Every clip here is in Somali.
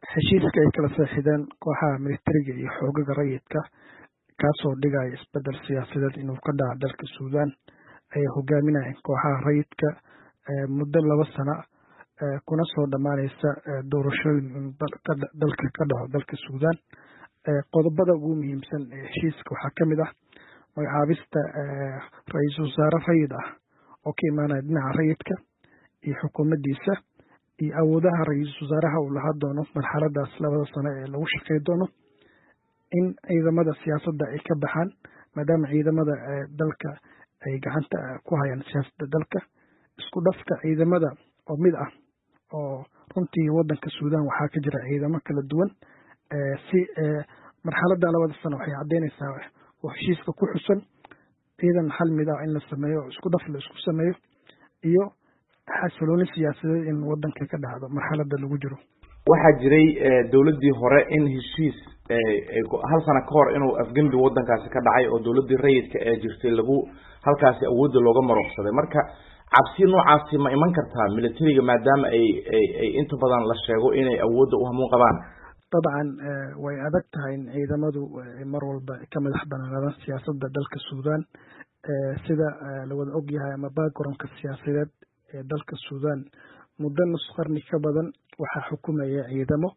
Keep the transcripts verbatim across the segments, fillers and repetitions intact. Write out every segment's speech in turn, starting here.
heshiiska ay kala saxiixdeen kooxaha militariga iyo xoogaga rayidka kaasoo dhigaya isbedel siyaasadeed inuu ka dhaco dalka Suudaan ay hogaaminayaan kooxaha rayidka muddo laba sano kuna soo dhamaanaysa doorashooyin dalka ka dhaco dalka Suudaan. Qodobada ugu muhiimsan ee heshiiska waxaa ka mid ah magacaabista ra'iisul wasaare rayid ah oo ka imaanaya dhinaca rayidka iyo xukuumaddiisa iyo awoodaha ra'iisul wasaaraha uu lahaa doono marxaladaas labada sano ee lagu shaqeyn doono, in ciidamada siyaasadda ay ka baxaan maadaama ciidamada dalka ay gacanta ku hayaan siyaasadda dalka, isku dhafka ciidamada oo mid ah oo runtii waddanka Suudaan waxaa ka jira ciidamo kala duwan si marxaladda labada sano waxay caddeynaysaa oo heshiiska ku xusan ciidan hal mid ah in la sameeyo oo isku dhaf la isku sameeyo iyo xasilooni siyaasadeed in waddanka ka dhacdo marxaladda lagu jiro. waxaa jiray dowladdii hore in heshiis hal sano ka hor inuu afgembi waddankaasi ka dhacay oo dowladdii rayidka ee jirtay lagu halkaasi awoodda looga maroqsaday. marka cabsi noocaasi ma iman kartaa militariga maadaama ay ay inta badan la sheego inay awoodda u hamuun qabaan? dabcan way adag tahay in ciidamadu mar walba ka madax banaanadaan siyaasadda dalka Suudaan sida la wada ogyahay ama backgroundka siyaasadeed ee dalka Suudaan muddo nus qarni ka badan waxaa xukumaya ciidamo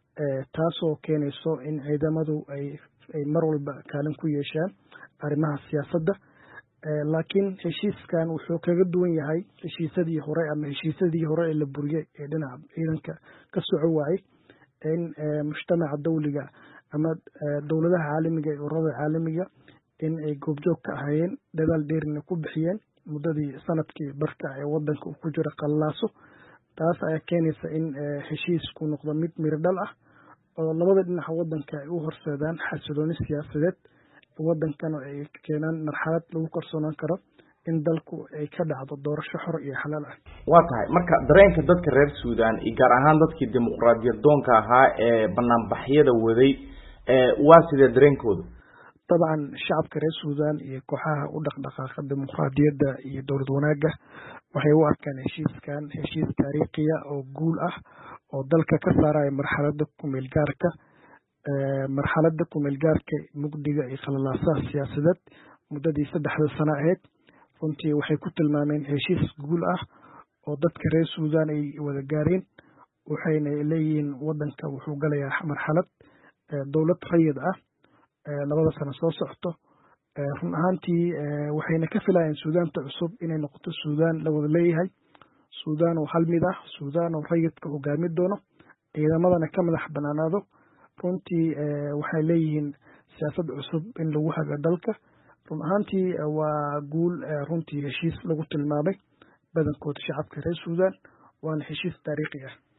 taasoo keenayso in ciidamadu ay ay mar walba kaalin ku yeeshaan arrimaha siyaasadda. laakiin heshiiskan wuxuu kaga duwan yahay heshiisadii hore ama heshiisadii hore ee la buriyay ee dhinaca ciidanka ka soco waayay in mujtamaca dawliga ama dowladaha caalamiga iyo ururada caalamiga in ay goobjoog ka ahaayeen dadaal dheerina ku bixiyeen muddadii sanadkii barka ee waddanka uu ku jira qallaaso. taas ayaa keenaysa in heshiisku noqdo mid miro dhal ah oo labada dhinaca waddanka ay u horseedaan xasilooni siyaasadeed waddankana ay keenaan marxalad lagu kalsoonaan karo in dalku ay ka dhacdo doorasho xor iyo xalaal ah. waa tahay marka dareenka dadka reer Suudaan iyo gaar ahaan dadkii dimuqraadiyad doonka ahaa ee banaanbaxyada waday waa sidee dareenkooda? dabcan shacabka reer Suudaan iyo kooxaha u dhaqdhaqaaqa dimuqraadiyadda iyo dowlad wanaagga waxay u arkaan heshiiskan heshiis taariikhi ah oo guul ah oo dalka ka saaraya marxaladda kumeel gaarka marxaladda kumeel gaarka mugdiga iyo khalalaasaha siyaasadeed muddadii saddexda sano ahayd. runtii waxay ku tilmaameen heshiis guul ah oo dadka reer Suudaan ay wada gaareen, waxayna leeyihiin waddanka wuxuu galayaa marxalad dowlad rayid ah labada sano soo socto. run ahaantii waxayna ka filayaan Suudaanta cusub inay noqoto Suudaan la wada leeyahay, Suudaan oo hal mid ah, Suudaan oo rayidka hogaami doono, ciidamadana ka madax banaanaado. runtii waxay leeyihiin siyaasad cusub in lagu hago dalka. run ahaantii waa guul runtii heshiis lagu tilmaamay badankooda shacabka reer Suudaan waana heshiis taariikhi ah.